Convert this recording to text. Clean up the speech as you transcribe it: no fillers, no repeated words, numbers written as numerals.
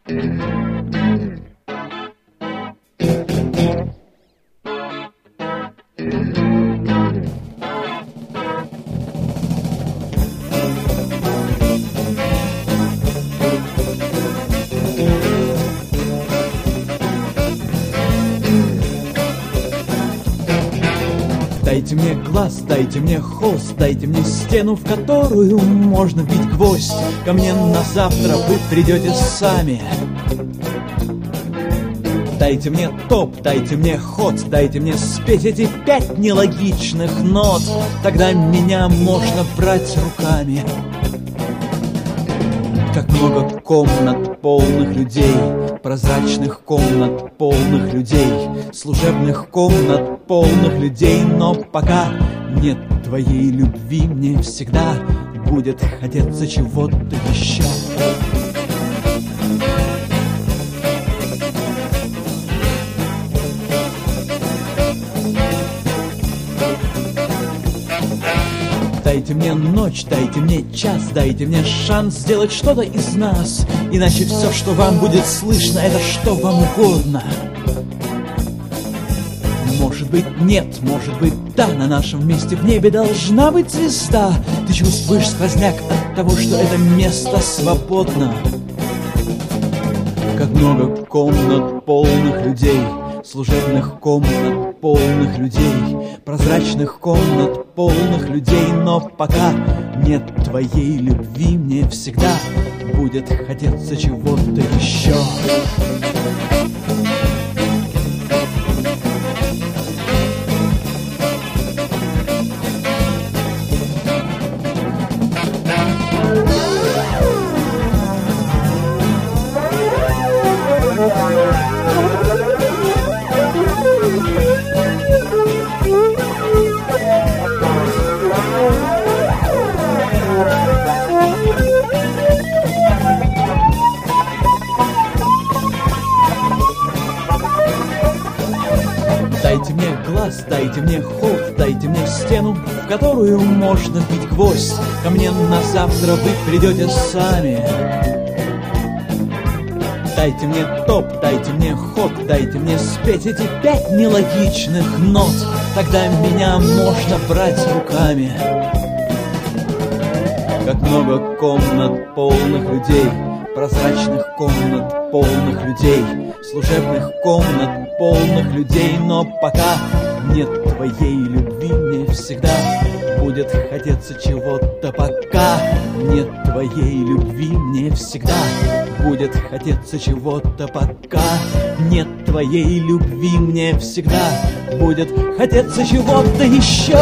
Дайте мне глаз, дайте мне холст, дайте мне стену, в которую можно вбить гвоздь. Ко мне на завтра вы придете сами. Дайте мне топ, дайте мне ход, дайте мне спеть эти 5 нелогичных нот. Тогда меня можно брать руками. Как много комнат полных людей, прозрачных комнат полных людей, служебных комнат полных людей. Но пока нет твоей любви, мне всегда будет хотеться чего-то еще. Дайте мне ночь, дайте мне час, дайте мне шанс сделать что-то из нас. Иначе все, что вам будет слышно, это что вам угодно. Может быть нет, может быть да, на нашем месте в небе должна быть звезда. Ты чувствуешь сквозняк от того, что это место свободно. Как много комнат полных людей, служебных комнат полных людей, прозрачных комнат полных людей. Но пока нет твоей любви, мне всегда будет хотеться чего-то еще. Дайте мне глаз, дайте мне холст, дайте мне стену, в которую можно вбить гвоздь. Ко мне на завтра вы придете сами. Дайте мне топ, дайте мне ход, дайте мне спеть эти 5 нелогичных нот. Тогда меня можно брать руками. Как много комнат полных людей, прозрачных комнат полных людей, служебных комнат полных людей. Но пока нет твоей любви, мне всегда будет хотеться чего-то. Пока нет твоей любви, мне всегда будет хотеться чего-то. Пока нет твоей любви, мне всегда будет хотеться чего-то еще.